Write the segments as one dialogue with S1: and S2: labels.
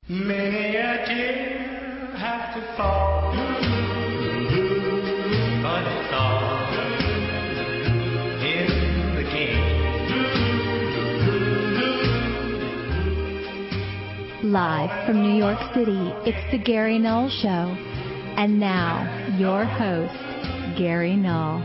S1: Many a tear have to fall, but it's all in the game.
S2: Live from New York City, it's the Gary Null Show. And now, your host, Gary Null.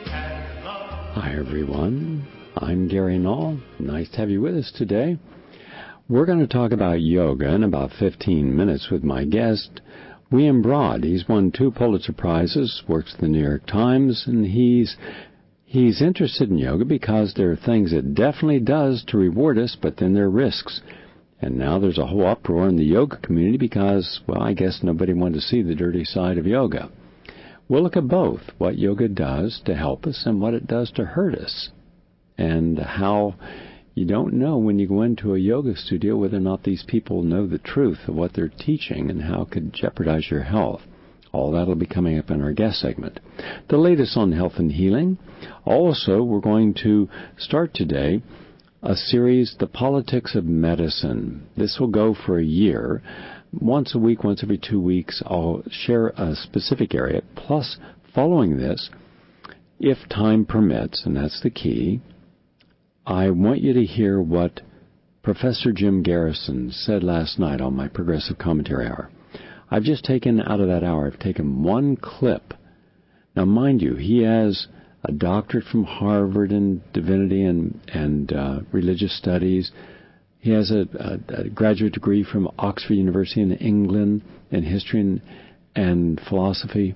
S3: Hi, everyone. I'm Gary Null. Nice to have you with us today. We're going to talk about yoga in about 15 minutes with my guest, William Broad. He's won 2 Pulitzer Prizes, works at the New York Times, and he's interested in yoga because there are things it definitely does to reward us, but then there are risks. And now there's a whole uproar in the yoga community because, well, I guess nobody wanted to see the dirty side of yoga. We'll look at both, what yoga does to help us and what it does to hurt us, and how you don't know when you go into a yoga studio whether or not these people know the truth of what they're teaching and how it could jeopardize your health. All that will be coming up in our guest segment. The latest on health and healing. Also, we're going to start today a series, The Politics of Medicine. This will go for a year. Once a week, once every 2 weeks, I'll share a specific area. Plus, following this, if time permits, and that's the key, I want you to hear what Professor Jim Garrison said last night on my Progressive Commentary Hour. I've just taken, out of that hour, I've taken one clip. Now, mind you, he has a doctorate from Harvard in divinity and religious studies. He has a graduate degree from Oxford University in England in history and philosophy.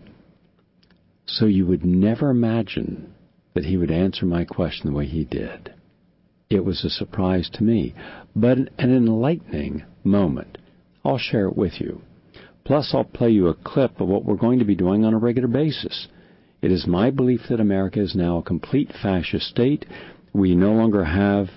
S3: So you would never imagine that he would answer my question the way he did. It was a surprise to me, but an enlightening moment. I'll share it with you. Plus, I'll play you a clip of what we're going to be doing on a regular basis. It is my belief that America is now a complete fascist state. We no longer have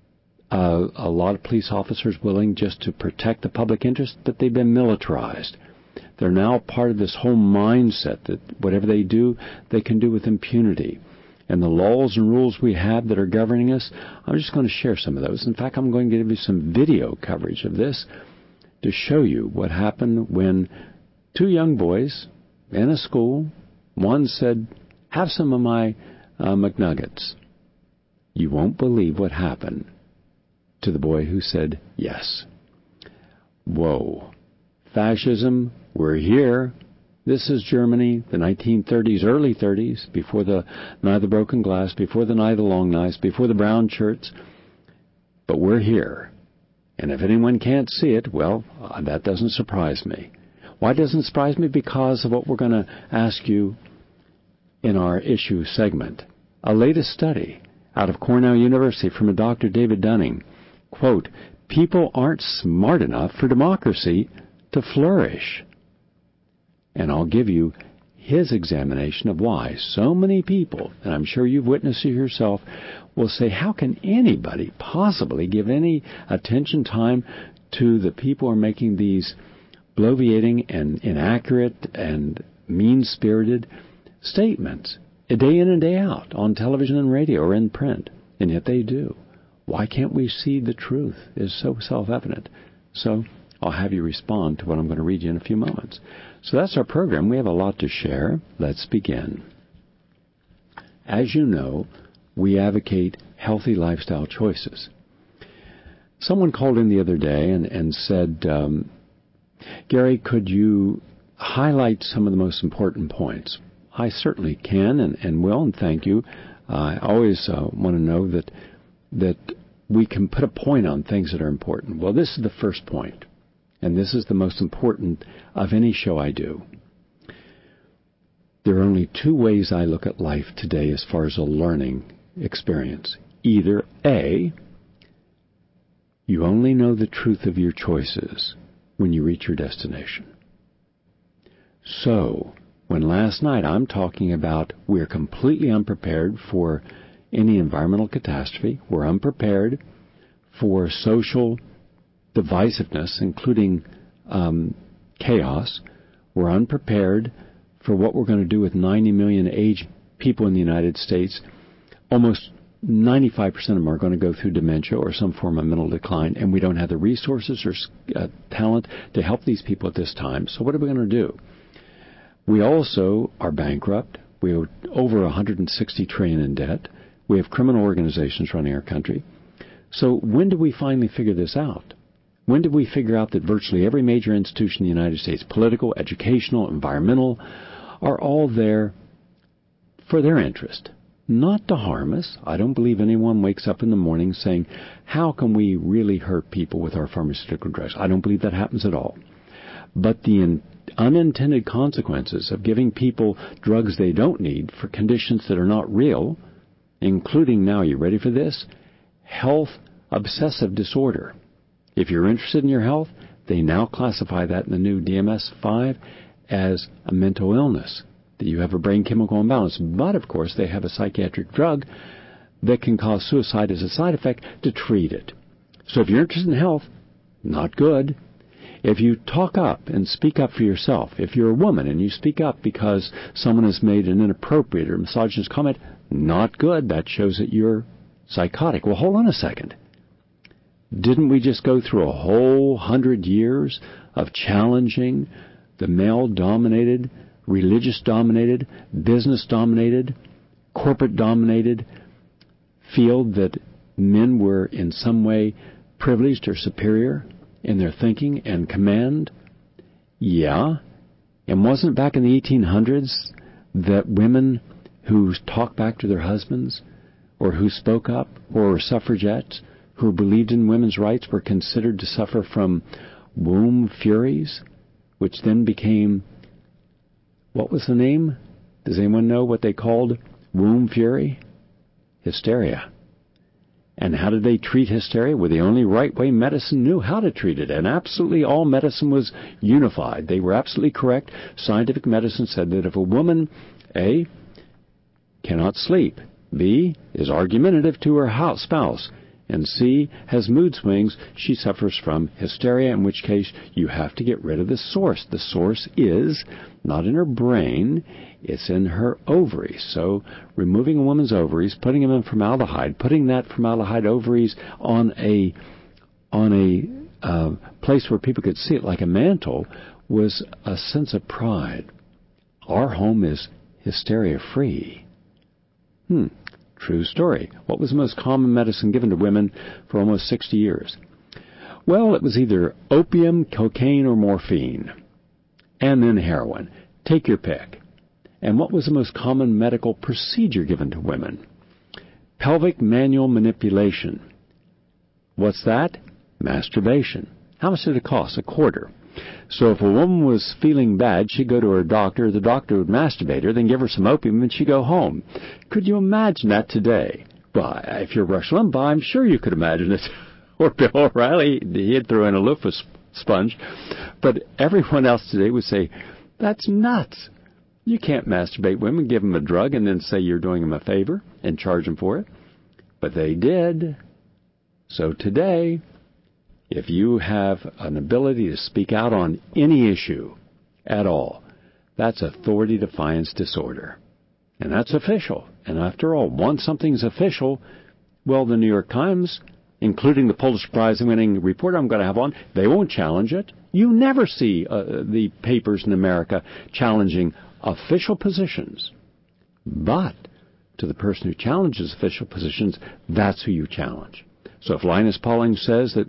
S3: a lot of police officers willing just to protect the public interest, but they've been militarized. They're now part of this whole mindset that whatever they do, they can do with impunity. And the laws and rules we have that are governing us, I'm just going to share some of those. In fact, I'm going to give you some video coverage of this to show you what happened when 2 young boys in a school, one said, "Have some of my McNuggets." You won't believe what happened to the boy who said yes. Whoa. Fascism, we're here. This is Germany, the 1930s, early 30s, before the Night of the Broken Glass, before the Night of the Long Knives, before the brown shirts. But we're here. And if anyone can't see it, well, that doesn't surprise me. Why doesn't it surprise me? Because of what we're going to ask you in our issue segment. A latest study out of Cornell University from a Dr. David Dunning. Quote, "People aren't smart enough for democracy to flourish." And I'll give you his examination of why so many people, and I'm sure you've witnessed it yourself, will say, how can anybody possibly give any attention time to the people who are making these bloviating and inaccurate and mean-spirited statements day in and day out on television and radio or in print? And yet they do. Why can't we see the truth? It's so self-evident. So I'll have you respond to what I'm going to read you in a few moments. So that's our program. We have a lot to share. Let's begin. As you know, we advocate healthy lifestyle choices. Someone called in the other day and said, Gary, could you highlight some of the most important points? I certainly can and will, and thank you. I always want to know that we can put a point on things that are important. Well, this is the first point, and this is the most important of any show I do. There are only 2 ways I look at life today as far as a learning experience. Either A, you only know the truth of your choices when you reach your destination. So, when last night I'm talking about we're completely unprepared for any environmental catastrophe, we're unprepared for social divisiveness, including chaos, we're unprepared for what we're going to do with 90 million aged people in the United States, almost 95% of them are going to go through dementia or some form of mental decline, and we don't have the resources or talent to help these people at this time. So what are we going to do? We also are bankrupt. We owe over $160 trillion in debt. We have criminal organizations running our country. So when do we finally figure this out? When did we figure out that virtually every major institution in the United States, political, educational, environmental, are all there for their interest, not to harm us? I don't believe anyone wakes up in the morning saying, how can we really hurt people with our pharmaceutical drugs? I don't believe that happens at all. But the unintended consequences of giving people drugs they don't need for conditions that are not real, including, now, you ready for this? Health obsessive disorder. If you're interested in your health, they now classify that in the new DSM-5 as a mental illness, that you have a brain chemical imbalance. But, of course, they have a psychiatric drug that can cause suicide as a side effect to treat it. So if you're interested in health, not good. If you talk up and speak up for yourself, if you're a woman and you speak up because someone has made an inappropriate or misogynist comment, not good. That shows that you're psychotic. Well, hold on a second. Didn't we just go through a whole 100 years of challenging the male-dominated, religious-dominated, business-dominated, corporate-dominated field that men were in some way privileged or superior in their thinking and command? Yeah. And wasn't it back in the 1800s that women who talked back to their husbands or who spoke up or were suffragettes who believed in women's rights were considered to suffer from womb furies, which then became, what was the name? Does anyone know what they called womb fury? Hysteria. And how did they treat hysteria? Well, the only right way medicine knew how to treat it, and absolutely all medicine was unified. They were absolutely correct. Scientific medicine said that if a woman, A, cannot sleep, B, is argumentative to her spouse, and C, has mood swings, she suffers from hysteria, in which case you have to get rid of the source. The source is not in her brain, it's in her ovaries. So removing a woman's ovaries, putting them in formaldehyde, putting that formaldehyde ovaries on a place where people could see it like a mantle was a sense of pride. Our home is hysteria-free. True story. What was the most common medicine given to women for almost 60 years? Well, it was either opium, cocaine, or morphine. And then heroin. Take your pick. And what was the most common medical procedure given to women? Pelvic manual manipulation. What's that? Masturbation. How much did it cost? $0.25. So if a woman was feeling bad, she'd go to her doctor. The doctor would masturbate her, then give her some opium, and she'd go home. Could you imagine that today? Well, if you're Rush Limbaugh, I'm sure you could imagine it. Or Bill O'Reilly, he'd throw in a loofah sponge. But everyone else today would say, that's nuts. You can't masturbate women, give them a drug, and then say you're doing them a favor and charge them for it. But they did. So today, if you have an ability to speak out on any issue at all, that's authority defiance disorder. And that's official. And after all, once something's official, well, the New York Times, including the Pulitzer Prize-winning reporter I'm going to have on, they won't challenge it. You never see the papers in America challenging official positions. But to the person who challenges official positions, that's who you challenge. So if Linus Pauling says that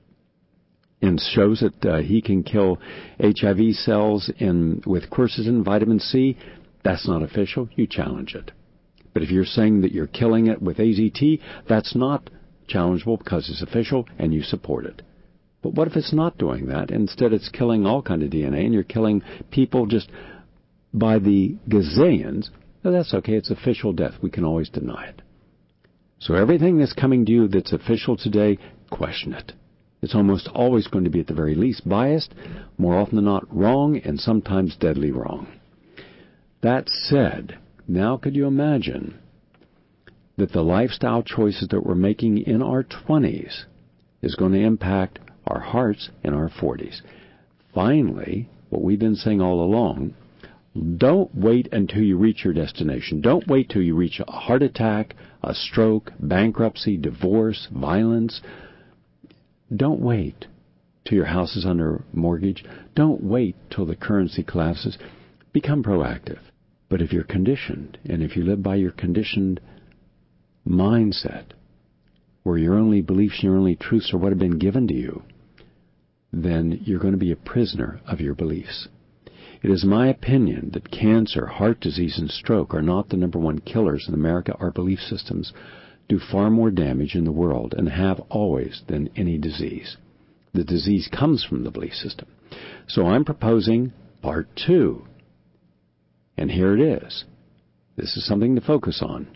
S3: and shows that he can kill HIV cells with quercetin, vitamin C, that's not official. You challenge it. But if you're saying that you're killing it with AZT, that's not challengeable because it's official and you support it. But what if it's not doing that? Instead, it's killing all kind of DNA and you're killing people just by the gazillions. Well, that's okay. It's official death. We can always deny it. So everything that's coming to you that's official today, question it. It's almost always going to be at the very least biased, more often than not wrong, and sometimes deadly wrong. That said, now could you imagine that the lifestyle choices that we're making in our 20s is going to impact our hearts in our 40s? Finally, what we've been saying all along, Don't wait until you reach your destination. Don't wait till you reach a heart attack, a stroke, bankruptcy, divorce, violence. Don't wait till your house is under mortgage. Don't wait till the currency collapses. Become proactive. But if you're conditioned, and if you live by your conditioned mindset, where your only beliefs, your only truths are what have been given to you, then you're going to be a prisoner of your beliefs. It is my opinion that cancer, heart disease, and stroke are not the number one killers in America. Our belief systems do far more damage in the world and have always than any disease. The disease comes from the belief system. So I'm proposing part 2. And here it is. This is something to focus on.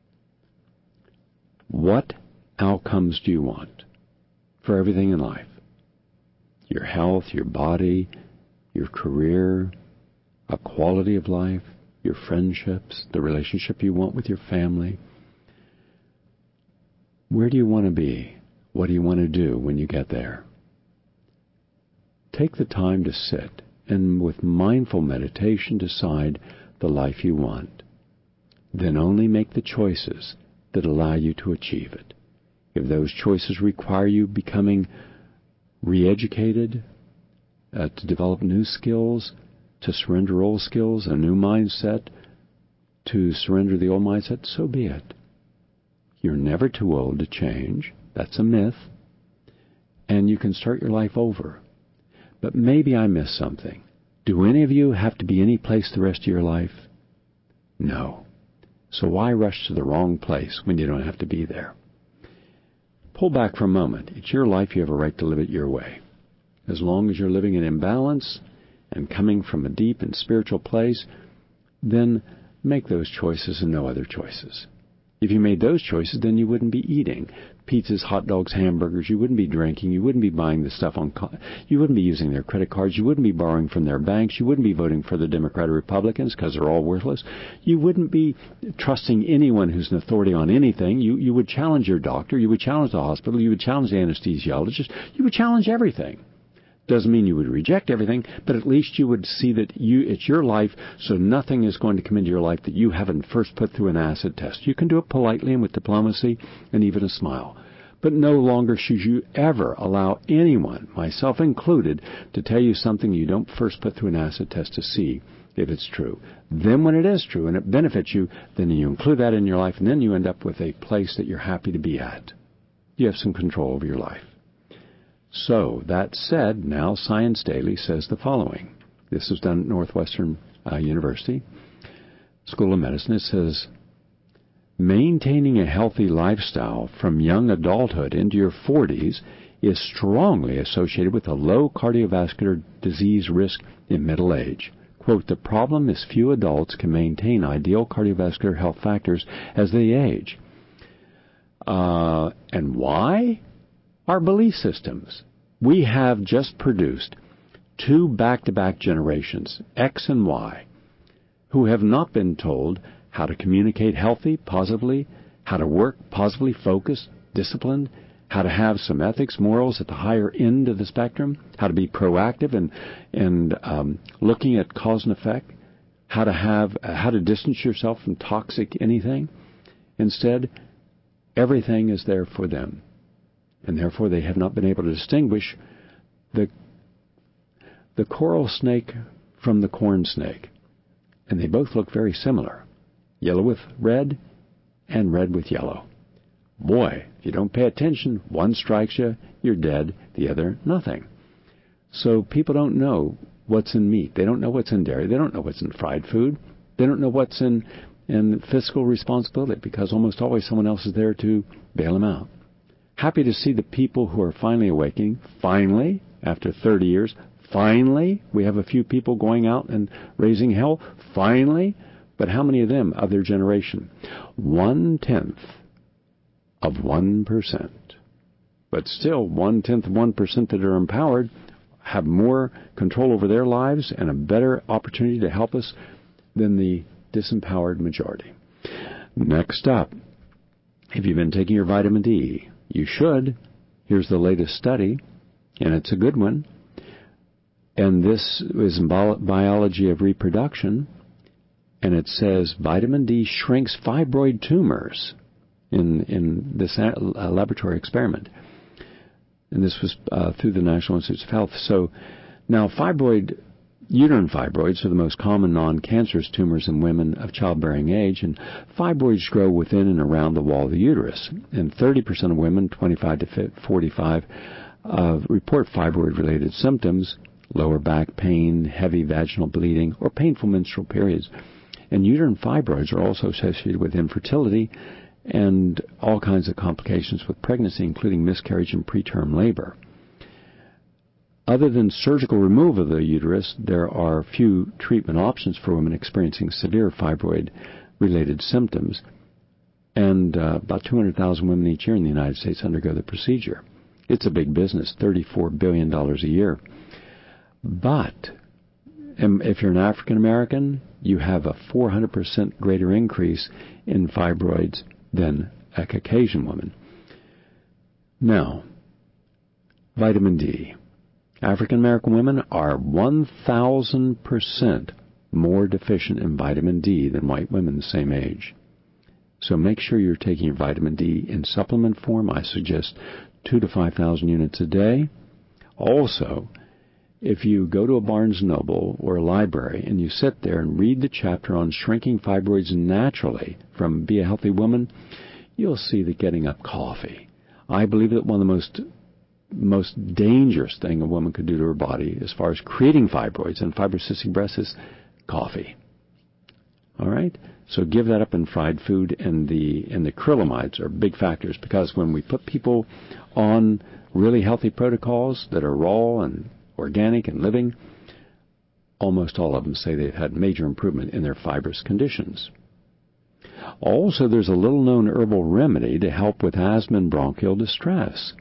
S3: What outcomes do you want for everything in life? Your health, your body, your career, a quality of life, your friendships, the relationship you want with your family. Where do you want to be? What do you want to do when you get there? Take the time to sit and with mindful meditation decide the life you want. Then only make the choices that allow you to achieve it. If those choices require you becoming re-educated, to develop new skills, to surrender old skills, a new mindset, to surrender the old mindset, so be it. You're never too old to change. That's a myth. And you can start your life over. But maybe I missed something. Do any of you have to be any place the rest of your life? No. So why rush to the wrong place when you don't have to be there? Pull back for a moment. It's your life. You have a right to live it your way. As long as you're living in imbalance and coming from a deep and spiritual place, then make those choices and no other choices. If you made those choices, then you wouldn't be eating pizzas, hot dogs, hamburgers. You wouldn't be drinking. You wouldn't be buying the stuff you wouldn't be using their credit cards. You wouldn't be borrowing from their banks. You wouldn't be voting for the Democrat or Republicans because they're all worthless. You wouldn't be trusting anyone who's an authority on anything. You would challenge your doctor. You would challenge the hospital. You would challenge the anesthesiologist. You would challenge everything. Doesn't mean you would reject everything, but at least you would see that it's your life, so nothing is going to come into your life that you haven't first put through an acid test. You can do it politely and with diplomacy and even a smile. But no longer should you ever allow anyone, myself included, to tell you something you don't first put through an acid test to see if it's true. Then when it is true and it benefits you, then you include that in your life, and then you end up with a place that you're happy to be at. You have some control over your life. So, that said, now Science Daily says the following. This was done at Northwestern University School of Medicine. It says, maintaining a healthy lifestyle from young adulthood into your 40s is strongly associated with a low cardiovascular disease risk in middle age. Quote, the problem is few adults can maintain ideal cardiovascular health factors as they age. And why? Our belief systems. We have just produced 2 back-to-back generations, X and Y, who have not been told how to communicate healthy, positively, how to work positively, focused, disciplined, how to have some ethics, morals at the higher end of the spectrum, how to be proactive and looking at cause and effect, how to distance yourself from toxic anything. Instead, everything is there for them. And therefore they have not been able to distinguish the coral snake from the corn snake. And they both look very similar. Yellow with red and red with yellow. Boy, if you don't pay attention, one strikes you, you're dead, the other, nothing. So people don't know what's in meat. They don't know what's in dairy. They don't know what's in fried food. They don't know what's in fiscal responsibility because almost always someone else is there to bail them out. Happy to see the people who are finally awakening. Finally, after 30 years, finally, we have a few people going out and raising hell. Finally, but how many of them of their generation? 1/10 of 1%. But still, 1/10 of 1% that are empowered have more control over their lives and a better opportunity to help us than the disempowered majority. Next up, have you been taking your vitamin D? You should. Here's the latest study, and it's a good one. And this is in Biology of Reproduction, and it says vitamin D shrinks fibroid tumors in this laboratory experiment. And this was through the National Institutes of Health. So now uterine fibroids are the most common non-cancerous tumors in women of childbearing age, and fibroids grow within and around the wall of the uterus. And 30% of women, 25 to 45, report fibroid-related symptoms, lower back pain, heavy vaginal bleeding, or painful menstrual periods. And uterine fibroids are also associated with infertility and all kinds of complications with pregnancy, including miscarriage and preterm labor. Other than surgical removal of the uterus, there are few treatment options for women experiencing severe fibroid-related symptoms, and about 200,000 women each year in the United States undergo the procedure. It's a big business, $34 billion a year. But if you're an African American, you have a 400% greater increase in fibroids than a Caucasian woman. Now, vitamin D. African American women are 1,000% more deficient in vitamin D than white women the same age. So make sure you're taking your vitamin D in supplement form. I suggest 2,000 to 5,000 units a day. Also, if you go to a Barnes & Noble or a library and you sit there and read the chapter on shrinking fibroids naturally from Be a Healthy Woman, you'll see that getting up coffee. I believe that one of the most dangerous thing a woman could do to her body as far as creating fibroids and fibrocystic breasts is coffee. All right? So give that up in fried food, and the acrylamides are big factors, because when we put people on really healthy protocols that are raw and organic and living, almost all of them say they've had major improvement in their fibrous conditions. Also, there's a little-known herbal remedy to help with asthma and bronchial distress.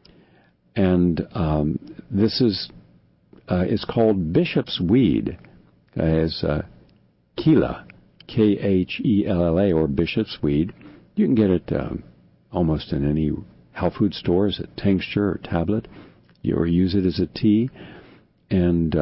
S3: And this is called Bishop's Weed, as Khella, Khella, or Bishop's Weed. You can get it almost in any health food stores, a tincture or tablet, or use it as a tea. And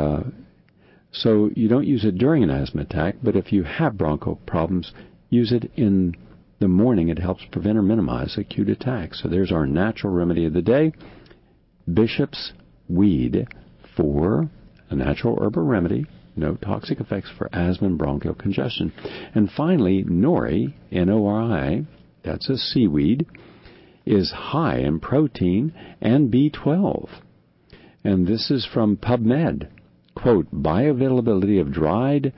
S3: so you don't use it during an asthma attack, but if you have bronchial problems, use it in the morning. It helps prevent or minimize acute attacks. So there's our natural remedy of the day. Bishop's Weed for a natural herbal remedy, no toxic effects for asthma and bronchial congestion. And finally, nori, N-O-R-I, that's a seaweed, is high in protein and B12. And this is from PubMed. Quote, bioavailability of dried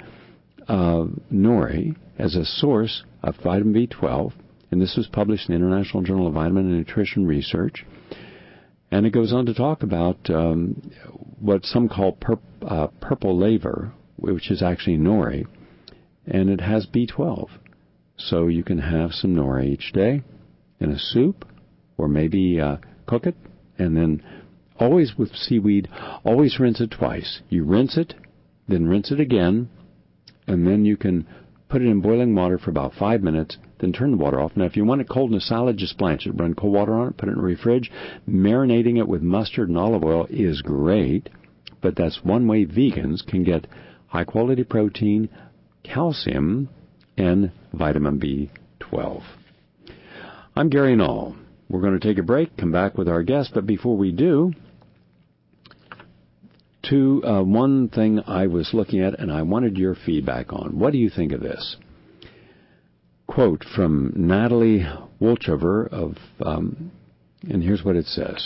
S3: nori as a source of vitamin B12. And this was published in the International Journal of Vitamin and Nutrition Research. And it goes on to talk about what some call purple laver, which is actually nori, and it has B12. So you can have some nori each day in a soup, or maybe cook it, and then always with seaweed, always rinse it twice. You rinse it, then rinse it again, and then you can put it in boiling water for about 5 minutes, then turn the water off. Now, if you want it cold in a salad, just blanch it. Run cold water on it, put it in the fridge. Marinating it with mustard and olive oil is great, but that's one way vegans can get high-quality protein, calcium, and vitamin B12. I'm Gary Null. We're going to take a break, come back with our guest, but before we do, one thing I was looking at and I wanted your feedback on. What do you think of this? Quote from Natalie Wolchover and here's what it says.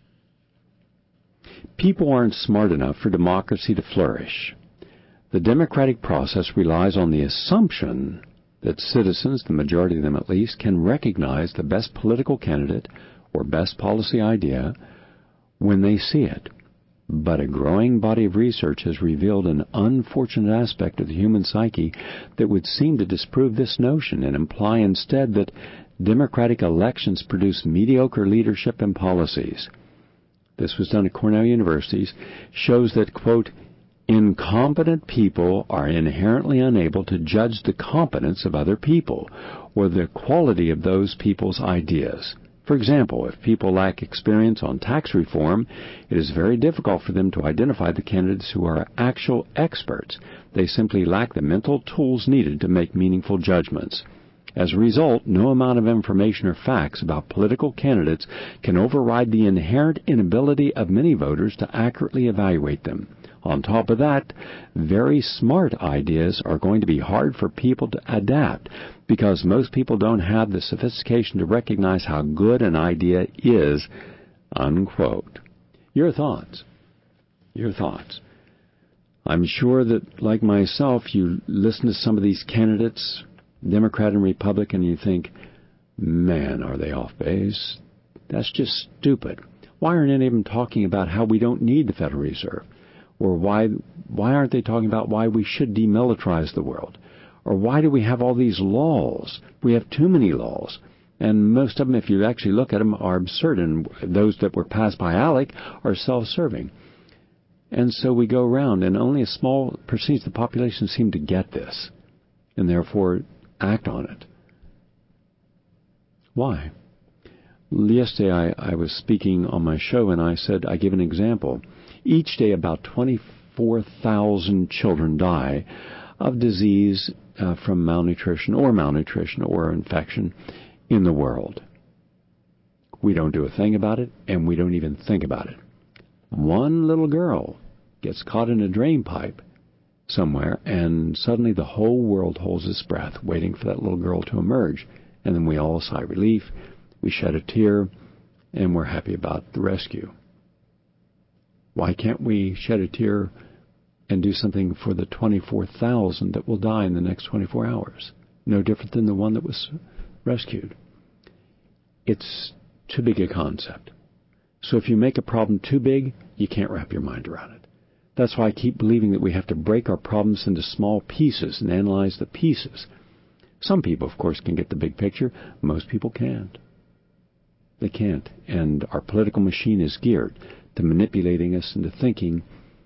S3: People aren't smart enough for democracy to flourish. The democratic process relies on the assumption that citizens, the majority of them at least, can recognize the best political candidate or best policy idea when they see it. But a growing body of research has revealed an unfortunate aspect of the human psyche that would seem to disprove this notion and imply instead that democratic elections produce mediocre leadership and policies. This was done at Cornell University, shows that, quote, incompetent people are inherently unable to judge the competence of other people or the quality of those people's ideas. For example, if people lack experience on tax reform, it is very difficult for them to identify the candidates who are actual experts. They simply lack the mental tools needed to make meaningful judgments. As a result, no amount of information or facts about political candidates can override the inherent inability of many voters to accurately evaluate them. On top of that, very smart ideas are going to be hard for people to adapt because most people don't have the sophistication to recognize how good an idea is, unquote. Your thoughts? Your thoughts? I'm sure that, like myself, you listen to some of these candidates, Democrat and Republican, and you think, man, are they off base? That's just stupid. Why aren't any of them talking about how we don't need the Federal Reserve? Or why aren't they talking about why we should demilitarize the world? Or why do we have all these laws? We have too many laws. And most of them, if you actually look at them, are absurd. And those that were passed by ALEC are self-serving. And so we go around, and only a small percentage of the population seem to get this, and therefore act on it. Why? Yesterday I was speaking on my show, and I said, I give an example. Each day about 24,000 children die of disease from malnutrition or infection in the world. We don't do a thing about it, and we don't even think about it. One little girl gets caught in a drain pipe somewhere, and suddenly the whole world holds its breath, waiting for that little girl to emerge. And then we all sigh relief, we shed a tear, and we're happy about the rescue. Why can't we shed a tear and do something for the 24,000 that will die in the next 24 hours? No different than the one that was rescued. It's too big a concept. So if you make a problem too big, you can't wrap your mind around it. That's why I keep believing that we have to break our problems into small pieces and analyze the pieces. Some people, of course, can get the big picture. Most people can't. They can't. And our political machine is geared to manipulating us into thinking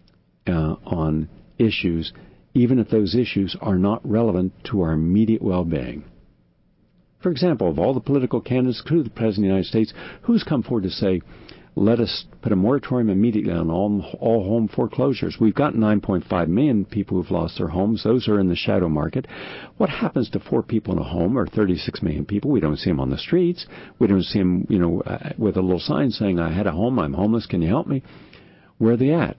S3: on issues, even if those issues are not relevant to our immediate well-being. For example, of all the political candidates, including the President of the United States, who's come forward to say, let us put a moratorium immediately on all home foreclosures? We've got 9.5 million people who've lost their homes. Those are in the shadow market. What happens to 4 people in a home, or 36 million people? We don't see them on the streets. We don't see them, with a little sign saying, I had a home, I'm homeless, can you help me? Where are they at?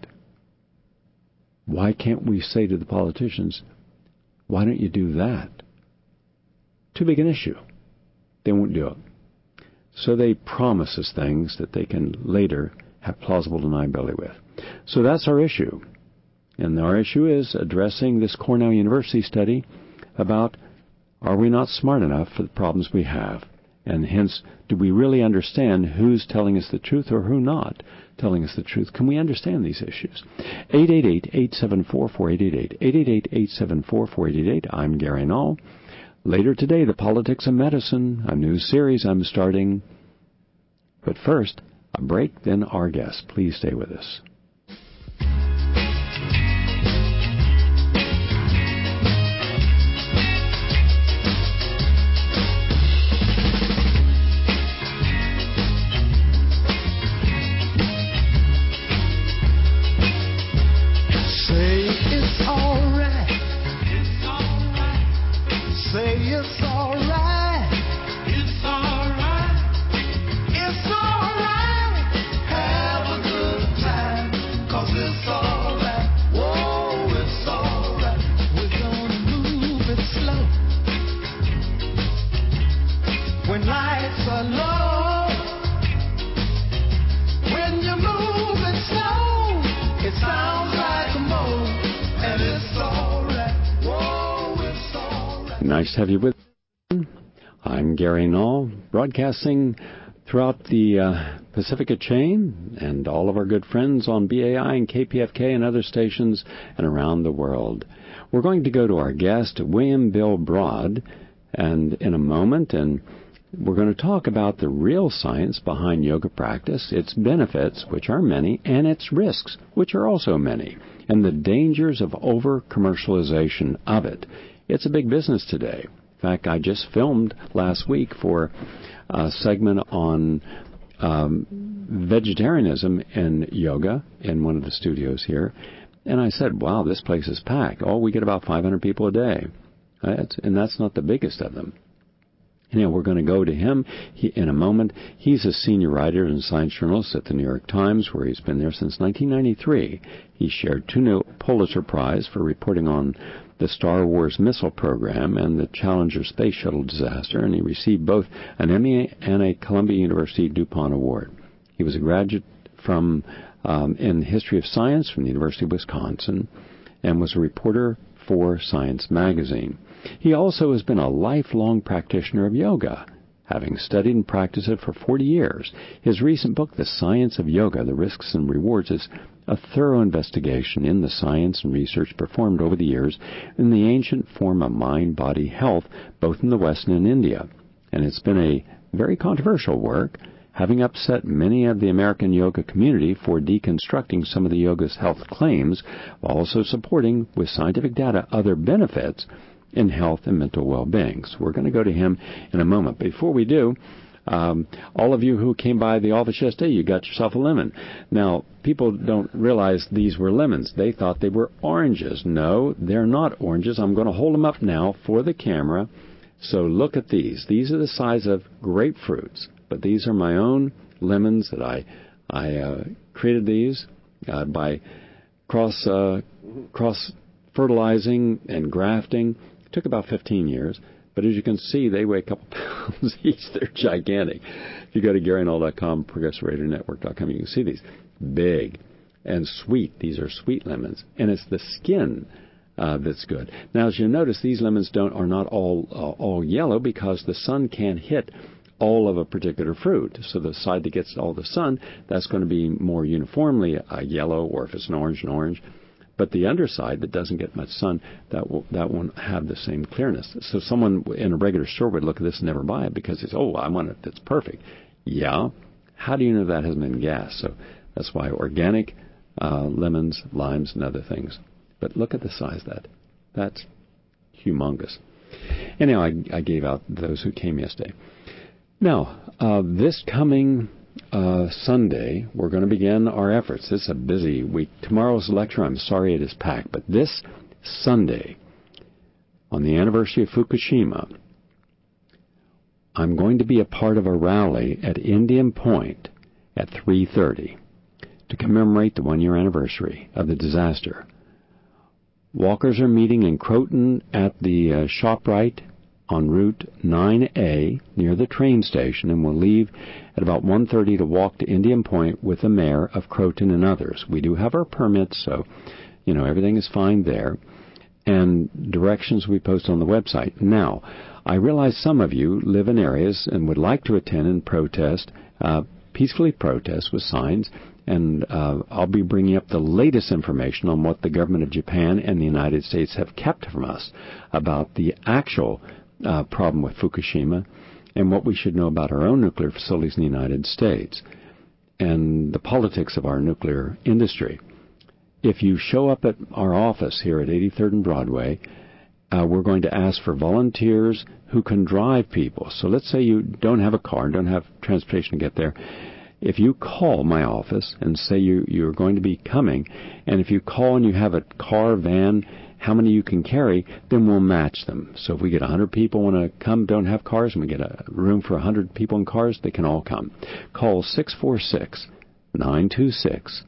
S3: Why can't we say to the politicians, why don't you do that? Too big an issue. They won't do it. So they promise us things that they can later have plausible deniability with. So that's our issue. And our issue is addressing this Cornell University study about, are we not smart enough for the problems we have? And hence, do we really understand who's telling us the truth or who not telling us the truth? Can we understand these issues? 888-874-4888. 888-874-4888. I'm Gary Null. Later today, The Politics of Medicine, a new series I'm starting. But first, a break, then our guest. Please stay with us. Nice to have you with me. I'm Gary Null, broadcasting throughout the Pacifica chain and all of our good friends on BAI and KPFK and other stations and around the world. We're going to go to our guest, William Bill Broad, and in a moment, and we're going to talk about the real science behind yoga practice, its benefits, which are many, and its risks, which are also many, and the dangers of over-commercialization of it. It's a big business today, In fact, I just filmed last week for a segment on vegetarianism and yoga in one of the studios here. And I said, wow, this place is packed. Oh, we get about 500 people a day. And that's not the biggest of them. We're going to go to him in a moment. He's a senior writer and science journalist at the New York Times, where he's been there since 1993. He shared 2 Pulitzer Prize for reporting on the Star Wars missile program and the Challenger space shuttle disaster, and he received both an Emmy and a Columbia University DuPont Award. He was a graduate from in history of science from the University of Wisconsin and was a reporter for Science magazine. He also has been a lifelong practitioner of yoga, having studied and practiced it for 40 years. His recent book, The Science of Yoga, The Risks and Rewards, is a thorough investigation in the science and research performed over the years in the ancient form of mind-body health, both in the West and in India. And it's been a very controversial work, having upset many of the American yoga community for deconstructing some of the yoga's health claims, while also supporting, with scientific data, other benefits in health and mental well-being. So we're going to go to him in a moment. Before we do, all of you who came by the office yesterday, you got yourself a lemon. Now, people don't realize these were lemons. They thought they were oranges. No, they're not oranges. I'm going to hold them up now for the camera. So look at these. These are the size of grapefruits, but these are my own lemons that I created these by cross fertilizing and grafting. It took about 15 years, but as you can see, they weigh a couple pounds each. They're gigantic. If you go to GaryNull.com, ProgressiveRadioNetwork.com, you can see these. Big and sweet. These are sweet lemons, and it's the skin that's good. Now, as you notice, these lemons are not all yellow because the sun can't hit all of a particular fruit. So the side that gets all the sun, that's going to be more uniformly yellow, or if it's an orange. But the underside that doesn't get much sun, that won't have the same clearness. So someone in a regular store would look at this and never buy it because it's, I want it that's perfect. Yeah. How do you know that hasn't been gas? So that's why organic lemons, limes, and other things. But look at the size of that. That's humongous. Anyhow, I gave out those who came yesterday. Now, this coming Sunday, we're going to begin our efforts. This is a busy week. Tomorrow's lecture, I'm sorry it is packed, but this Sunday, on the anniversary of Fukushima, I'm going to be a part of a rally at Indian Point at 3:30 to commemorate the one-year anniversary of the disaster. Walkers are meeting in Croton at the ShopRite on Route 9A near the train station, and we'll leave at about 1:30 to walk to Indian Point with the mayor of Croton and others. We do have our permits, so everything is fine there, and directions we post on the website. Now, I realize some of you live in areas and would like to attend and protest, peacefully protest with signs, and I'll be bringing up the latest information on what the government of Japan and the United States have kept from us about the actual problem with Fukushima and what we should know about our own nuclear facilities in the United States and the politics of our nuclear industry. If you show up at our office here at 83rd and Broadway, we're going to ask for volunteers who can drive people. So let's say you don't have a car, don't have transportation to get there. If you call my office and say you're going to be coming, and if you call and you have a car, van, how many you can carry, then we'll match them. So if we get 100 people want to come, don't have cars, and we get a room for 100 people in cars, they can all come. Call 646-926-5422,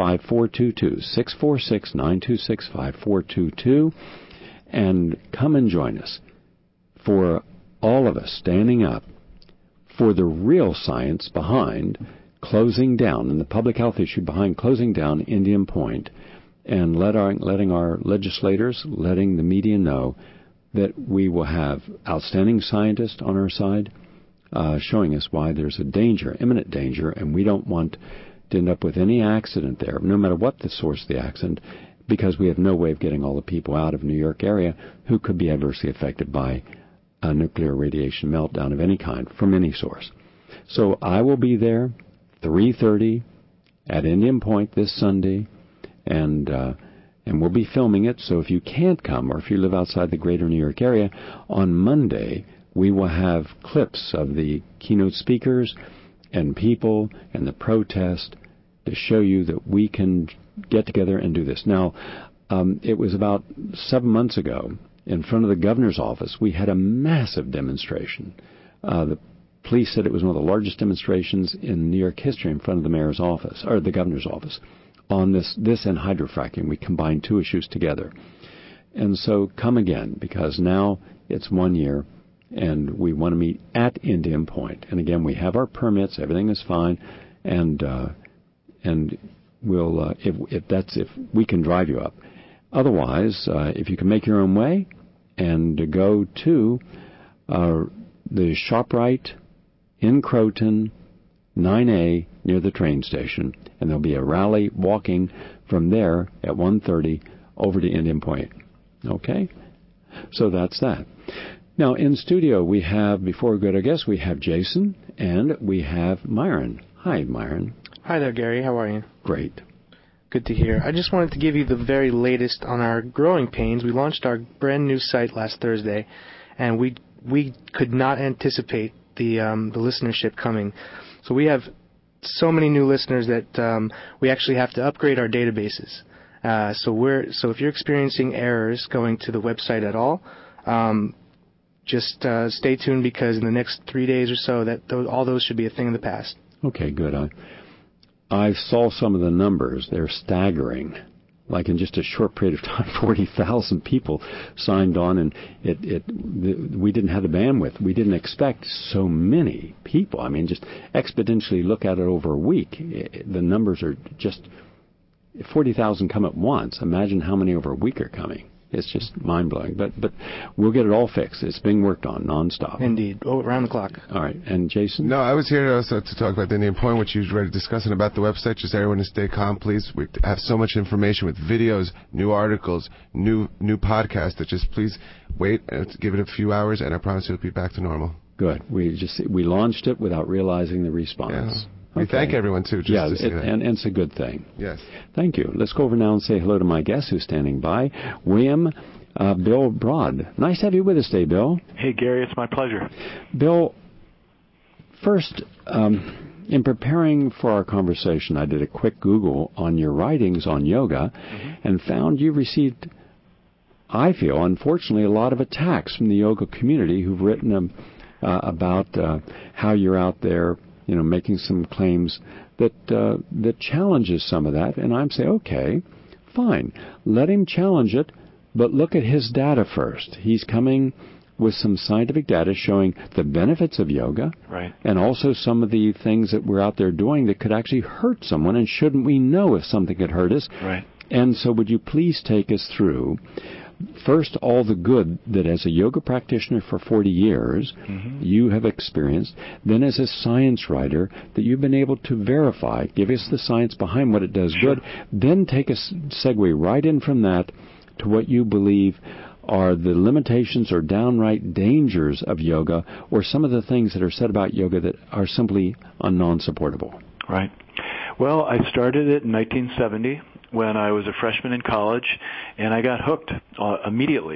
S3: 646-926-5422, and come and join us for all of us standing up for the real science behind closing down and the public health issue behind closing down Indian Point, and letting our legislators, letting the media know that we will have outstanding scientists on our side, showing us why there's a danger, imminent danger, and we don't want to end up with any accident there, no matter what the source of the accident, because we have no way of getting all the people out of New York area who could be adversely affected by a nuclear radiation meltdown of any kind from any source. So I will be there 3:30 at Indian Point this Sunday, and and we'll be filming it, so if you can't come, or if you live outside the greater New York area, on Monday we will have clips of the keynote speakers and people and the protest to show you that we can get together and do this. Now, it was about 7 months ago, in front of the governor's office, we had a massive demonstration. The police said it was one of the largest demonstrations in New York history in front of the mayor's office, or the governor's office, on this and hydrofracking. We combined two issues together. And so come again, because now it's 1 year, and we want to meet at Indian Point. And again, we have our permits, everything is fine, and we'll if we can drive you up. Otherwise, if you can make your own way and go to the ShopRite in Croton, 9A, near the train station, and there'll be a rally walking from there at 1:30 over to Indian Point. Okay? So that's that. Now, in studio, we have, before we go to our guests, we have Jason, and we have Myron. Hi, Myron.
S4: Hi there, Gary. How are you?
S3: Great.
S4: Good to hear. I just wanted to give you the very latest on our growing pains. We launched our brand new site last Thursday, and we could not anticipate the listenership coming. So we have so many new listeners that we actually have to upgrade our databases. So if you're experiencing errors going to the website at all, just stay tuned, because in the next 3 days or so, all those should be a thing of the past.
S3: Okay, good. I saw some of the numbers. They're staggering. Like in just a short period of time, 40,000 people signed on, and we didn't have the bandwidth. We didn't expect so many people. I mean, just exponentially look at it over a week. The numbers are just 40,000 come at once. Imagine how many over a week are coming. It's just mind-blowing. But we'll get it all fixed. It's being worked on nonstop.
S4: Indeed. Around the clock.
S3: All right. And Jason?
S5: No, I was here also to talk about the Indian Point, which you were discussing about the website. Just everyone to stay calm, please. We have so much information with videos, new articles, new podcasts that just please wait and give it a few hours, and I promise it'll be back to normal.
S3: Good. We launched it without realizing the response.
S5: Yeah. We thank everyone, too, to see that.
S3: And it's a good thing.
S5: Yes.
S3: Thank you. Let's go over now and say hello to my guest who's standing by, William Bill Broad. Nice to have you with us today, Bill.
S6: Hey, Gary, it's my pleasure.
S3: Bill, first, in preparing for our conversation, I did a quick Google on your writings on yoga and found you received, I feel, unfortunately, a lot of attacks from the yoga community who've written about how you're out there, making some claims that challenges some of that. And I'm saying, okay, fine, let him challenge it, but look at his data first. He's coming with some scientific data showing the benefits of yoga,
S6: right, and
S3: also some of the things that we're out there doing that could actually hurt someone, and shouldn't we know if something could hurt us?
S6: Right.
S3: And so would you please take us through, first, all the good that as a yoga practitioner for 40 years you have experienced, then as a science writer that you've been able to verify, give us the science behind what it does good, then take a segue right in from that to what you believe are the limitations or downright dangers of yoga, or some of the things that are said about yoga that are simply non-supportable.
S6: Right. Well, I started it in 1970 when I was a freshman in college, and I got hooked immediately.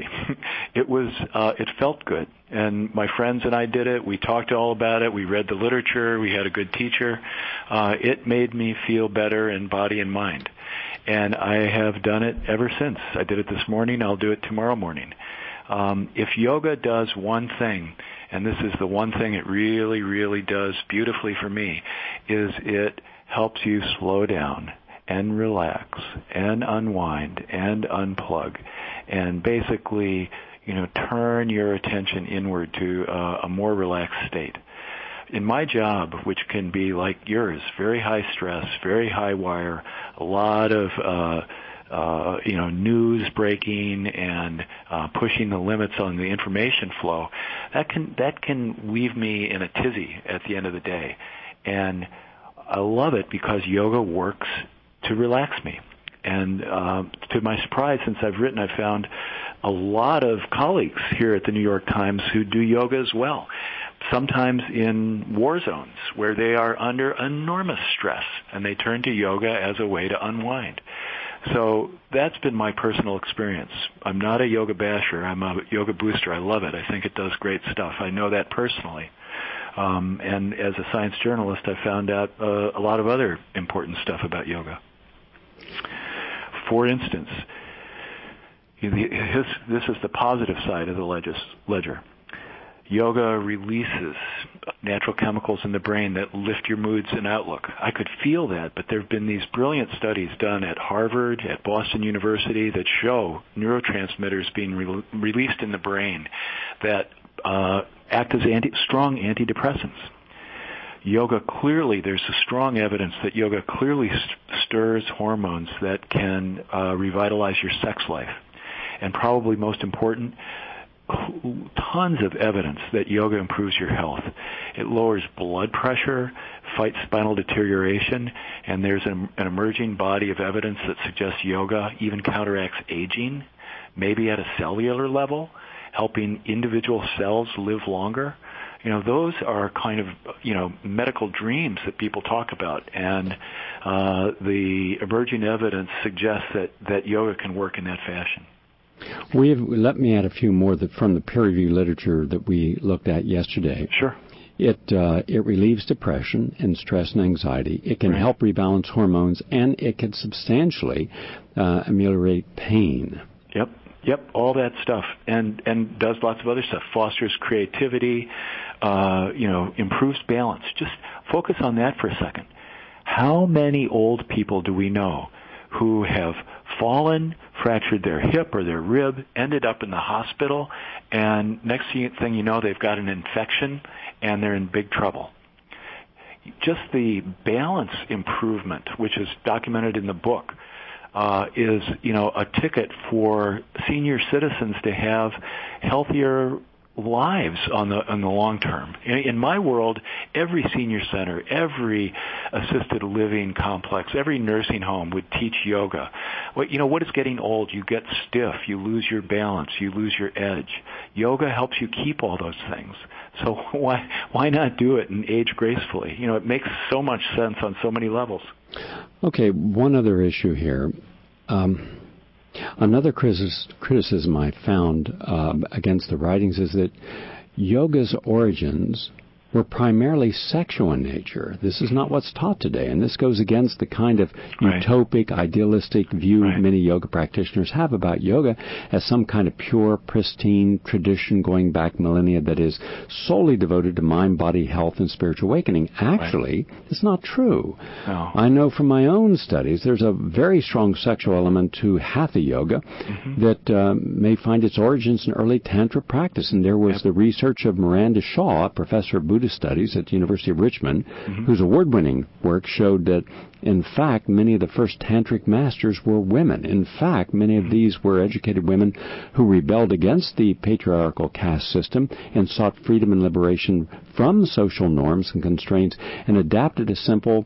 S6: It felt good, and my friends and I did it. We talked all about it. We read the literature. We had a good teacher. It made me feel better in body and mind, and I have done it ever since. I did it this morning. I'll do it tomorrow morning. If yoga does one thing, and this is the one thing it really, really does beautifully for me, is it helps you slow down and relax and unwind and unplug and basically, turn your attention inward to a more relaxed state. In my job, which can be like yours, very high stress, very high wire, a lot of news breaking and pushing the limits on the information flow, that can leave me in a tizzy at the end of the day. And I love it because yoga works to relax me. And to my surprise, since I've written, I've found a lot of colleagues here at the New York Times who do yoga as well, sometimes in war zones where they are under enormous stress, and they turn to yoga as a way to unwind. So that's been my personal experience. I'm not a yoga basher. I'm a yoga booster. I love it. I think it does great stuff. I know that personally. And as a science journalist, I found out a lot of other important stuff about yoga. For instance, this is the positive side of the ledger. Yoga releases natural chemicals in the brain that lift your moods and outlook. I could feel that, but there have been these brilliant studies done at Harvard, at Boston University, that show neurotransmitters being released in the brain that act as strong antidepressants. Yoga clearly, there's a strong evidence that yoga clearly stirs hormones that can revitalize your sex life. And probably most important, tons of evidence that yoga improves your health. It lowers blood pressure, fights spinal deterioration, and there's an emerging body of evidence that suggests yoga even counteracts aging, maybe at a cellular level, helping individual cells live longer. Those are kind of, medical dreams that people talk about, and the emerging evidence suggests that yoga can work in that fashion.
S3: Let me add a few more from the peer-reviewed literature that we looked at yesterday.
S6: Sure.
S3: It relieves depression and stress and anxiety. It can help rebalance hormones, and it can substantially ameliorate pain.
S6: Yep, all that stuff, and does lots of other stuff. Fosters creativity, improves balance. Just focus on that for a second. How many old people do we know who have fallen, fractured their hip or their rib, ended up in the hospital, and next thing you know, they've got an infection and they're in big trouble? Just the balance improvement, which is documented in the book, is a ticket for senior citizens to have healthier lives on the long term. In my world, every senior center, every assisted living complex, every nursing home would teach yoga. What is getting old? You get stiff, you lose your balance, you lose your edge. Yoga helps you keep all those things. So why not do it and age gracefully? It makes so much sense on so many levels.
S3: Okay, one other issue here. Another criticism I found against the writings is that yoga's origins were primarily sexual in nature. This is not what's taught today, and this goes against the kind of utopic, idealistic view many yoga practitioners have about yoga as some kind of pure, pristine tradition going back millennia that is solely devoted to mind, body, health, and spiritual awakening. Actually, it's not true.
S6: No.
S3: I know from my own studies there's a very strong sexual element to Hatha yoga that may find its origins in early Tantra practice, and there was the research of Miranda Shaw, a professor of Buddhist Studies at the University of Richmond, whose award-winning work showed that, in fact, many of the first tantric masters were women. In fact, many of these were educated women who rebelled against the patriarchal caste system and sought freedom and liberation from social norms and constraints and adapted a simple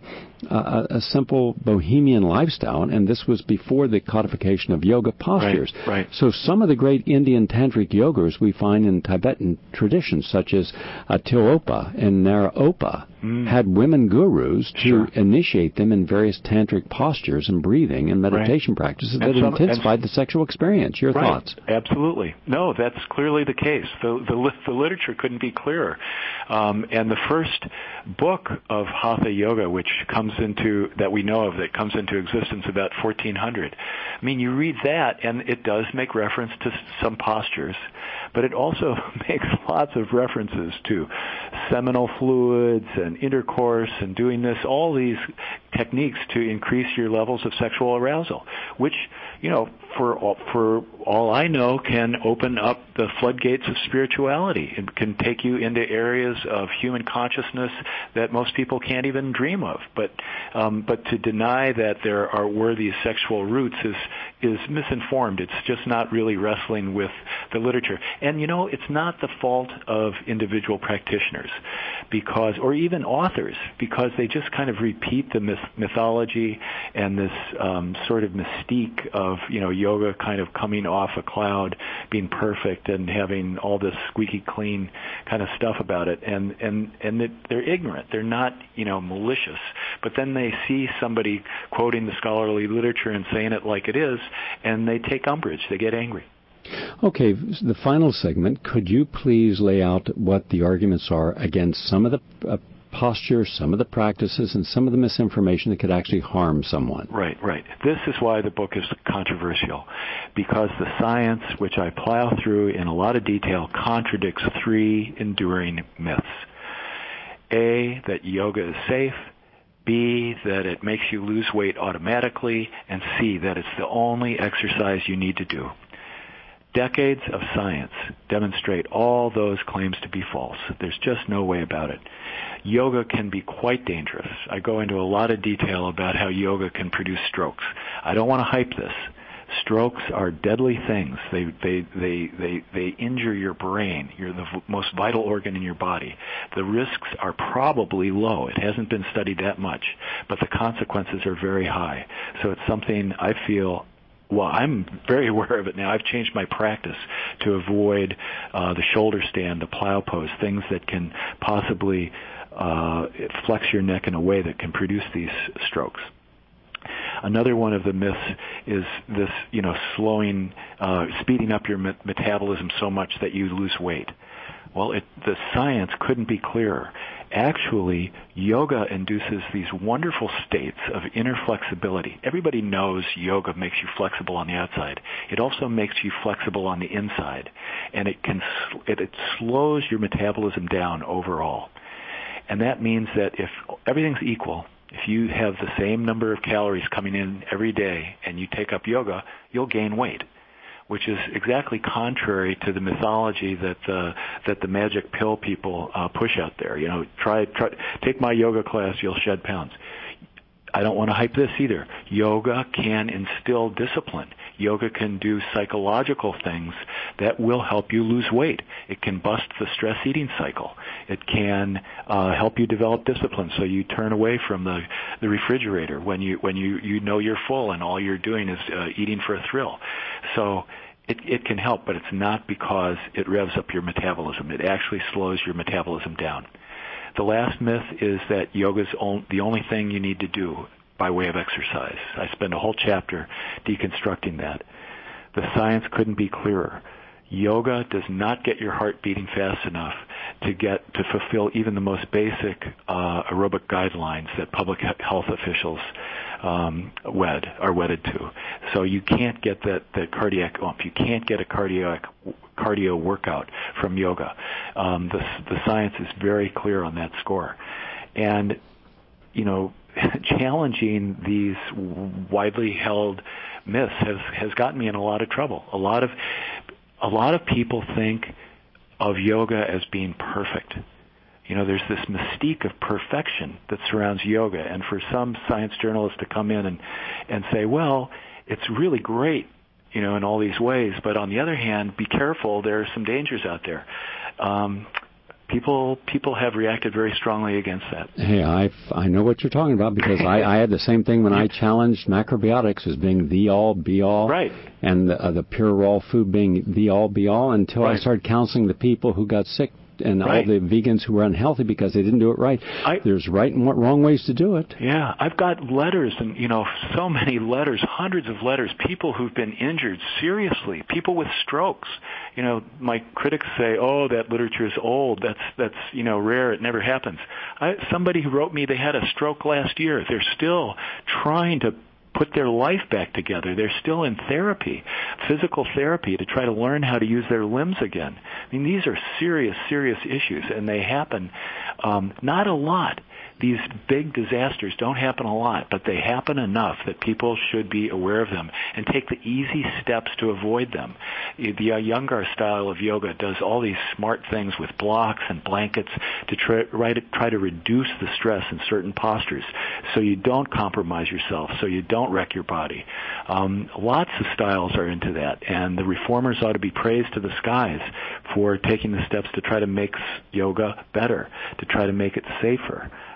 S3: bohemian lifestyle, and this was before the codification of yoga postures.
S6: Right.
S3: So some of the great Indian tantric yogas we find in Tibetan traditions, such as Tilopa and Naropa, had women gurus to initiate them in various tantric postures and breathing and meditation practices that intensified the sexual experience. Your thoughts?
S6: Absolutely. No, that's clearly the case. The literature couldn't be clearer. And the first book of Hatha Yoga, that we know of, that comes into existence about 1400. I mean, you read that, and it does make reference to some postures, but it also makes lots of references to seminal fluids and intercourse and doing this, all these techniques to increase your levels of sexual arousal, which, for all I know, can open up the floodgates of spirituality. It can take you into areas of human consciousness that most people can't even dream of. But to deny that there were these sexual roots is misinformed. It's just not really wrestling with the literature. And it's not the fault of individual practitioners or even authors, because they just kind of repeat the mythology and this sort of mystique of, yoga kind of coming off a cloud, being perfect and having all this squeaky clean kind of stuff about it. And they're ignorant. They're not, malicious. But then they see somebody quoting the scholarly literature and saying it like it is, and they take umbrage. They get angry.
S3: Okay, the final segment, could you please lay out what the arguments are against some of the posture, some of the practices, and some of the misinformation that could actually harm someone?
S6: Right. This is why the book is controversial, because the science, which I plow through in a lot of detail, contradicts three enduring myths. A, that yoga is safe. B, that it makes you lose weight automatically. And C, that it's the only exercise you need to do. Decades of science demonstrate all those claims to be false. There's just no way about it. Yoga can be quite dangerous. I go into a lot of detail about how yoga can produce strokes. I don't want to hype this. Strokes are deadly things. They injure your brain. You're the most vital organ in your body. The risks are probably low. It hasn't been studied that much, but the consequences are very high. So it's something I feel. Well, I'm very aware of it now. I've changed my practice to avoid the shoulder stand, the plow pose, things that can possibly flex your neck in a way that can produce these strokes. Another one of the myths is this, speeding up your metabolism so much that you lose weight. Well, the science couldn't be clearer. Actually, yoga induces these wonderful states of inner flexibility. Everybody knows yoga makes you flexible on the outside. It also makes you flexible on the inside, and it slows your metabolism down overall. And that means that if everything's equal, if you have the same number of calories coming in every day and you take up yoga, you'll gain weight, which is exactly contrary to the mythology that the magic pill people push out there. Try take my yoga class, you'll shed pounds. I don't want to hype this either. Yoga can instill discipline. Yoga can do psychological things that will help you lose weight. It can bust the stress eating cycle. It can help you develop discipline, so you turn away from the refrigerator when you know you're full and all you're doing is eating for a thrill. So it can help, but it's not because it revs up your metabolism. It actually slows your metabolism down. The last myth is that yoga is the only thing you need to do by way of exercise. I spend a whole chapter deconstructing that. The science couldn't be clearer. Yoga does not get your heart beating fast enough to fulfill even the most basic aerobic guidelines that public health officials are wedded to. So you can't get the cardiac ump. You can't get a cardio workout from yoga. The science is very clear on that score. And, challenging these widely held myths has gotten me in a lot of trouble. A lot of people think of yoga as being perfect. There's this mystique of perfection that surrounds yoga, and for some science journalists to come in and say, well, it's really great, in all these ways, but on the other hand, be careful, there are some dangers out there. People have reacted very strongly against that. Hey,
S3: I know what you're talking about, because I had the same thing when I challenged macrobiotics as being the all be all,
S6: right? And
S3: the pure raw food being the all be all, until I started counseling the people who got sick and all the vegans who were unhealthy because they didn't do it right. There's right and wrong ways to do it.
S6: Yeah, I've got letters and, so many letters, hundreds of letters, people who've been injured seriously, people with strokes. My critics say, oh, that literature is old. That's rare. It never happens. Somebody who wrote me they had a stroke last year. They're still trying to put their life back together. They're still in therapy, physical therapy, to try to learn how to use their limbs again. I mean, these are serious, serious issues, and they happen not a lot. These big disasters don't happen a lot, but they happen enough that people should be aware of them and take the easy steps to avoid them. The Iyengar style of yoga does all these smart things with blocks and blankets to try to reduce the stress in certain postures so you don't compromise yourself, so you don't wreck your body. Lots of styles are into that, and the reformers ought to be praised to the skies for taking the steps to try to make yoga better, to try to make it safer.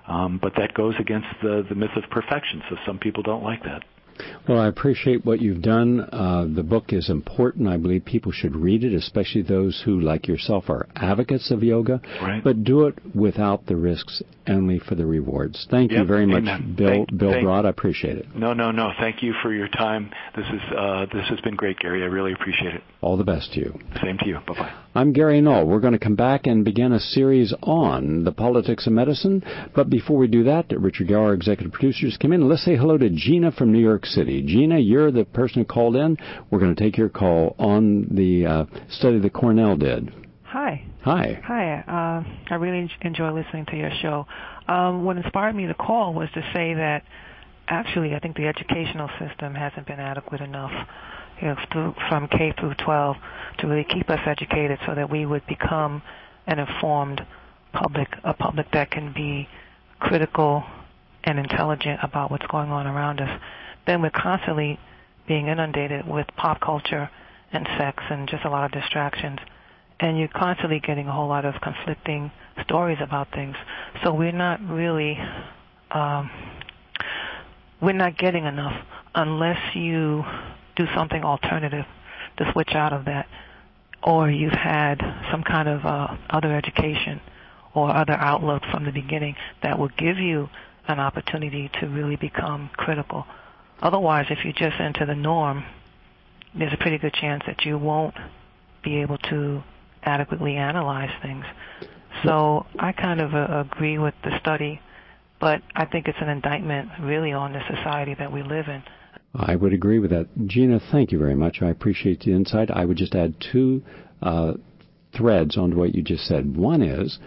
S6: But that goes against the myth of perfection, so some people don't like that.
S3: Well, I appreciate what you've done. The book is important. I believe people should read it, especially those who, like yourself, are advocates of yoga.
S6: Right.
S3: But do it without the risks, only for the rewards. Thank you very much, Bill Broad. I appreciate it.
S6: No. Thank you for your time. This has been great, Gary. I really appreciate it.
S3: All the best to you.
S6: Same to you. Bye-bye.
S3: I'm Gary Null. We're going to come back and begin a series on the politics of medicine. But before we do that, Richard Gower, executive producers, come in. Let's say hello to Gina from New York City. Gina, you're the person who called in. We're going to take your call on the study that Cornell did.
S7: Hi. I really enjoy listening to your show. What inspired me to call was to say that actually I think the educational system hasn't been adequate enough, from K through 12, to really keep us educated so that we would become an informed public, a public that can be critical and intelligent about what's going on around us. Then we're constantly being inundated with pop culture and sex and just a lot of distractions. And you're constantly getting a whole lot of conflicting stories about things. So we're not really, we're not getting enough unless you do something alternative to switch out of that, or you've had some kind of other education or other outlook from the beginning that will give you an opportunity to really become critical. Otherwise, if you just enter the norm, there's a pretty good chance that you won't be able to adequately analyze things. So I kind of agree with the study, but I think it's an indictment really on the society that we live in.
S3: I would agree with that. Gina, thank you very much. I appreciate the insight. I would just add two threads onto what you just said. One is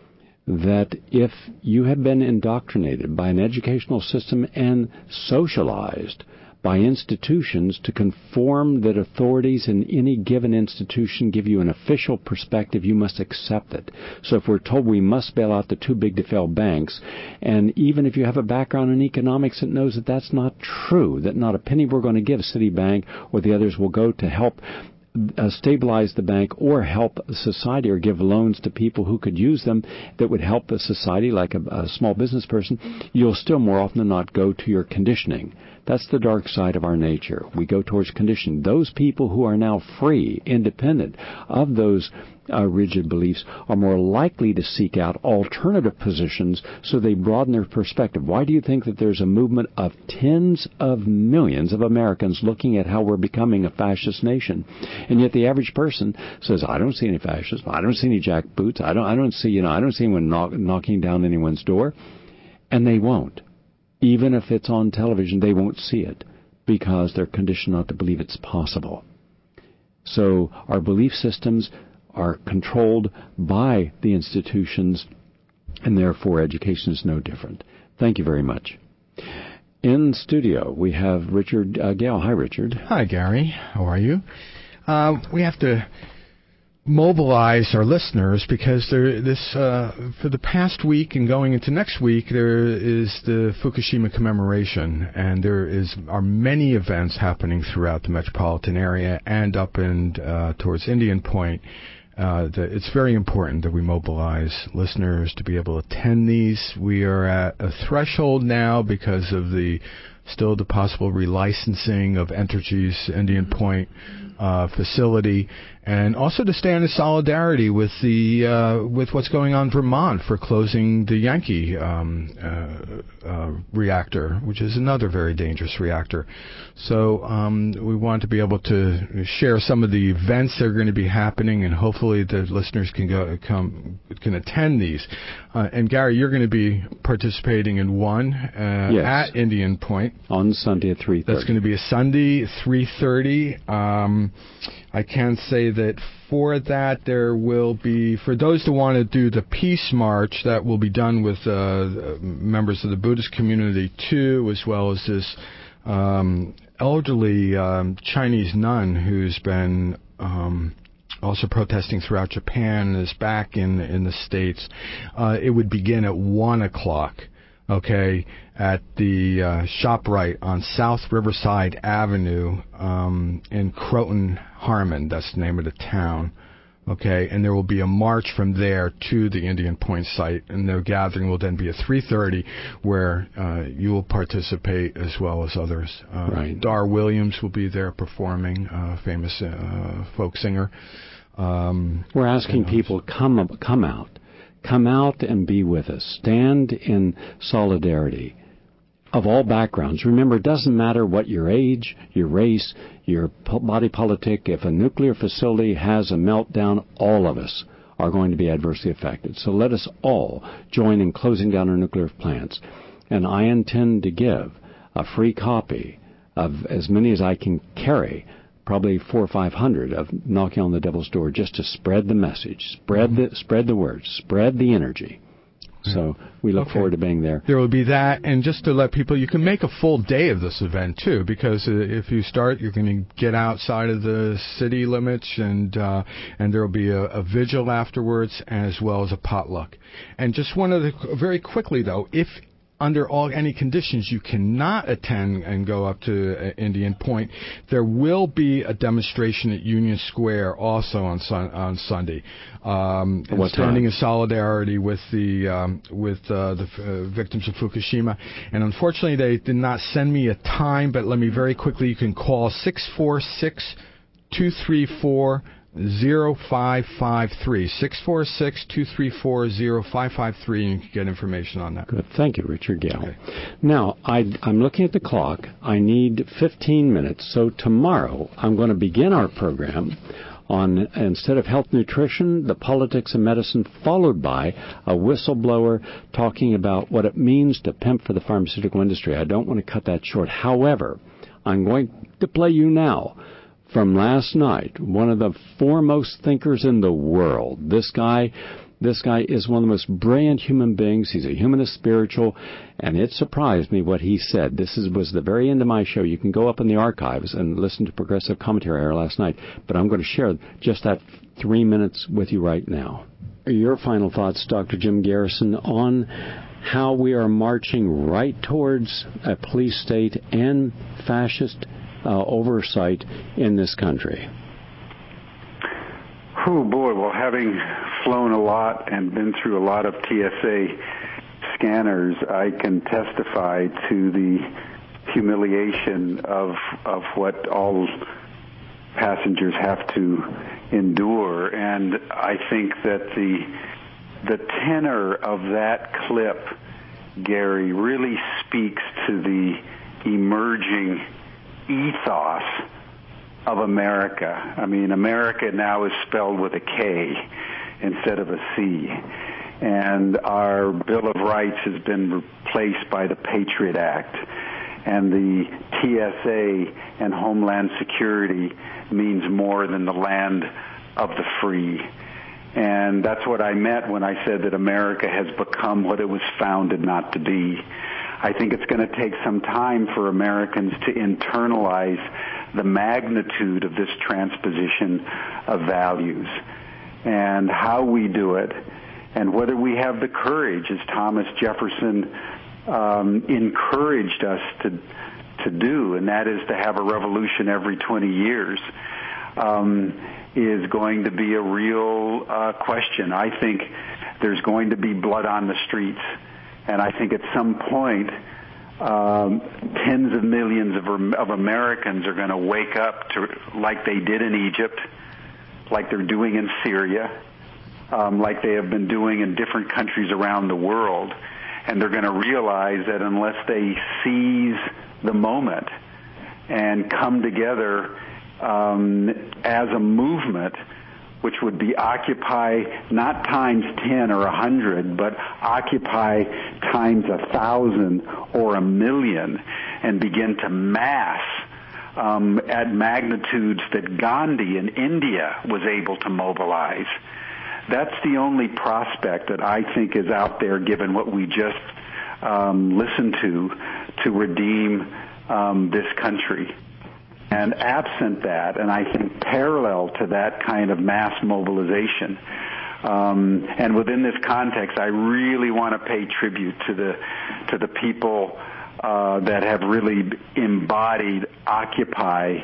S3: that if you have been indoctrinated by an educational system and socialized by institutions to conform that authorities in any given institution give you an official perspective, you must accept it. So if we're told we must bail out the too big to fail banks, and even if you have a background in economics that knows that that's not true, that not a penny we're going to give Citibank or the others will go to help stabilize the bank or help society or give loans to people who could use them that would help a society like a small business person, you'll still more often than not go to your conditioning. That's the dark side of our nature. We go towards conditioning. Those people who are now free, independent of those rigid beliefs are more likely to seek out alternative positions so they broaden their perspective. Why do you think that there's a movement of tens of millions of Americans looking at how we're becoming a fascist nation? And yet the average person says, I don't see any fascists. I don't see any jackboots. I don't see anyone knocking down anyone's door. And they won't. Even if it's on television, they won't see it because they're conditioned not to believe it's possible. So our belief systems are controlled by the institutions, and therefore education is no different. Thank you very much. In studio, we have Richard Gale. Hi, Richard.
S8: Hi, Gary. How are you? We have to mobilize our listeners because for the past week and going into next week, there is the Fukushima commemoration, and there are many events happening throughout the metropolitan area and up and towards Indian Point. It's very important that we mobilize listeners to be able to attend these. We are at a threshold now because of the possible relicensing of Entergy's Indian Point facility, and also to stand in solidarity with what's going on in Vermont for closing the Yankee reactor, which is another very dangerous reactor. So we want to be able to share some of the events that are going to be happening, and hopefully the listeners can attend these. And Gary, you're going to be participating in one
S3: yes.
S8: at Indian Point
S3: on Sunday at 3:30.
S8: That's going to be a Sunday 3:30. I can say that for that there will be, for those who want to do the Peace March, that will be done with members of the Buddhist community too, as well as this elderly Chinese nun who's been also protesting throughout Japan and is back in the States. It would begin at 1 o'clock. Okay, at the ShopRite on South Riverside Avenue in Croton, Harmon. That's the name of the town. Okay, and there will be a march from there to the Indian Point site, and the gathering will then be at 3:30, where you will participate as well as others.
S3: Right.
S8: Dar Williams will be there performing, famous folk singer.
S3: We're asking people, come out and be with us. Stand in solidarity. Of all backgrounds. Remember, it doesn't matter what your age, your race, your body politic. If a nuclear facility has a meltdown, all of us are going to be adversely affected. So let us all join in closing down our nuclear plants. And I intend to give a free copy of as many as I can carry, probably 400 or 500, of Knocking on the Devil's Door, just to spread the message, spread the word, spread the energy. So we look forward to being there.
S8: There will be that, and just to let people, you can make a full day of this event too, because if you start, you're going to get outside of the city limits, and there will be a vigil afterwards, as well as a potluck. And just very quickly though, if under any conditions you cannot attend and go up to Indian Point, there will be a demonstration at Union Square also on Sunday. Standing in solidarity with the victims of Fukushima. And unfortunately, they did not send me a time, but let me very quickly, you can call 646-234-0553, 646-234-0553, and you can get information on that.
S3: Good. Thank you, Richard Gale. Okay. Now, I'm looking at the clock. I need 15 minutes. So tomorrow, I'm going to begin our program on, instead of health nutrition, the politics of medicine, followed by a whistleblower talking about what it means to pimp for the pharmaceutical industry. I don't want to cut that short. However, I'm going to play you now from last night, one of the foremost thinkers in the world. This guy is one of the most brilliant human beings. He's a humanist spiritual, and it surprised me what he said. Was the very end of my show. You can go up in the archives and listen to Progressive Commentary Hour last night, but I'm going to share just that 3 minutes with you right now. Your final thoughts, Dr. Jim Garrison, on how we are marching right towards a police state and fascist oversight in this country.
S9: Oh boy, well, having flown a lot and been through a lot of TSA scanners, I can testify to the humiliation of what all passengers have to endure. And I think that the tenor of that clip, Gary, really speaks to the emerging ethos of America. I mean, America now is spelled with a K instead of a C. And our Bill of Rights has been replaced by the Patriot Act. And the TSA and Homeland Security means more than the land of the free. And that's what I meant when I said that America has become what it was founded not to be. I think it's going to take some time for Americans to internalize the magnitude of this transposition of values and how we do it, and whether we have the courage, as Thomas Jefferson encouraged us to do, and that is to have a revolution every 20 years, is going to be a real question. I think there's going to be blood on the streets. And I think at some point, tens of millions of Americans are going to wake up to, like they did in Egypt, like they're doing in Syria, like they have been doing in different countries around the world. And they're going to realize that unless they seize the moment and come together as a movement, which would be Occupy not times 10 or 100, but Occupy times 1,000 or 1,000,000, and begin to mass at magnitudes that Gandhi in India was able to mobilize. That's the only prospect that I think is out there, given what we just listened to redeem this country. And absent that, and I think parallel to that kind of mass mobilization, and within this context, I really want to pay tribute to the people that have really embodied Occupy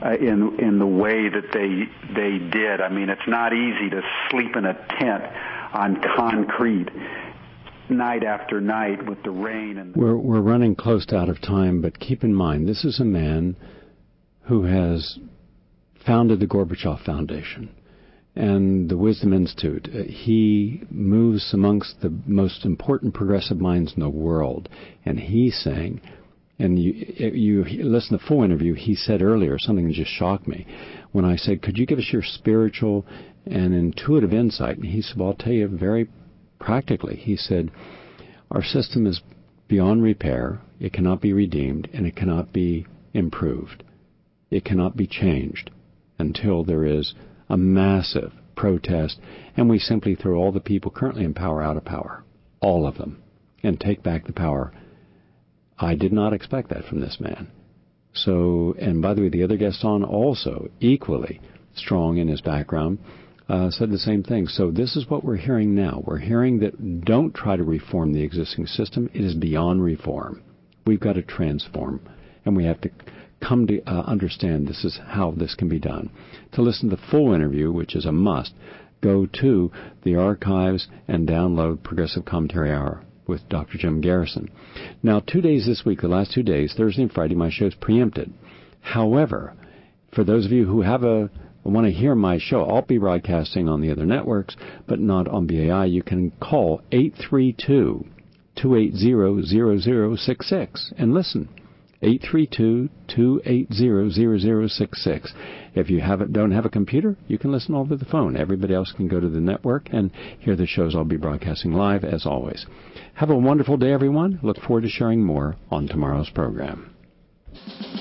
S9: in the way that they did. I mean, it's not easy to sleep in a tent on concrete night after night with the rain. And
S3: we're running close to out of time, but keep in mind, this is a man who has founded the Gorbachev Foundation and the Wisdom Institute. He moves amongst the most important progressive minds in the world, and he's saying, and you listen to the full interview, he said earlier something that just shocked me. When I said, could you give us your spiritual and intuitive insight? And he said, well, I'll tell you very practically. He said, our system is beyond repair, it cannot be redeemed, and it cannot be improved. It cannot be changed until there is a massive protest, and we simply throw all the people currently in power out of power, all of them, and take back the power. I did not expect that from this man. So, and by the way, the other guest on also, equally strong in his background, said the same thing. So this is what we're hearing now. We're hearing that don't try to reform the existing system. It is beyond reform. We've got to transform, and we have to come to understand this is how this can be done. To listen to the full interview, which is a must, go to the archives and download Progressive Commentary Hour with Dr. Jim Garrison. Now, 2 days this week, the last 2 days, Thursday and Friday, my show's preempted. However, for those of you who want to hear my show, I'll be broadcasting on the other networks, but not on BAI. You can call 832-280-0066 and listen. 832-280-0066. If you don't have a computer, you can listen over the phone. Everybody else can go to the network and hear the shows I'll be broadcasting live, as always. Have a wonderful day, everyone. Look forward to sharing more on tomorrow's program.